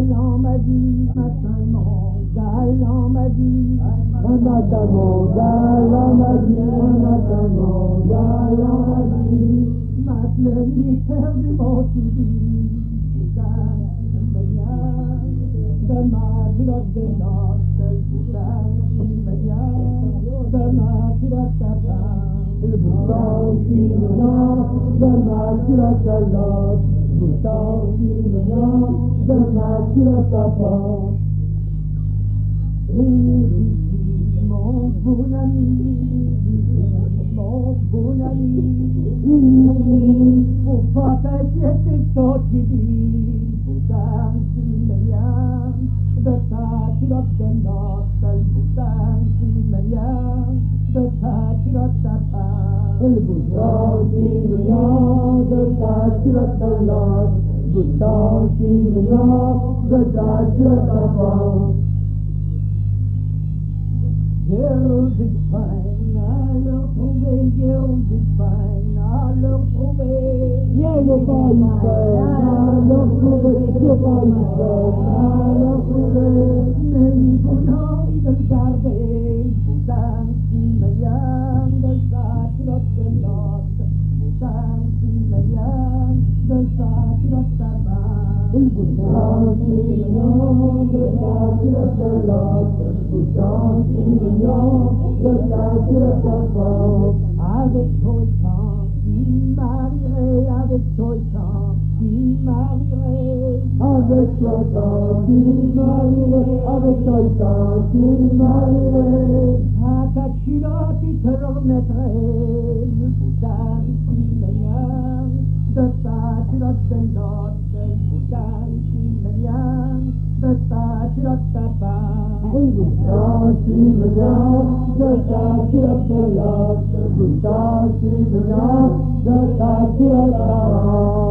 galant m'a dit, matin mon galant m'a dit, un matin mon galant m'a dit, un matin mon galant m'a dit, Madeleine militaire du mot qui dit, Boutin, de ma culotte de noce, Boutin, de ma culotte à pain. le bouton qui me lance, de ma culotte à l'os, le bouton qui me lance, de ma culotte à pain. Et d'ici, mon bon ami, mon bon ami, faut pas t'inquiéter, toi qui dis, Boutin, si meilleur, de ta culotte de noce, Boutin, si meilleur, de ta culotte à pain. Le bouton qui me lance, de ta culotte à l'os, le bouton qui me lance, de ta culotte à pain. Girls is fine, à leur trouver, girls is fine, à leur trouver. Viens le pas à leur trouver, viens pas à leur trouver. Mais il faut non de le garder, Boutin si meilleur de sa culotte de noce, Boutin si meilleur de sa culotte à main. Le bouton qui me lance, de ta culotte à l'os, le bouton qui me lance, de ta culotte à pain. Avec toi qui marierait, avec toi qui marierait. Avec toi tant qu'il m'arriverait, avec toi tant qu'il m'arriverait. À ta culotte, il te le remettrait, le Boutin si meilleur de ta culotte de noce, le Boutin si meilleur de ta culotte à pain. Le bouton qui me lance, de ta culotte à l'os, le bouton qui me lance, de ta culotte à pain.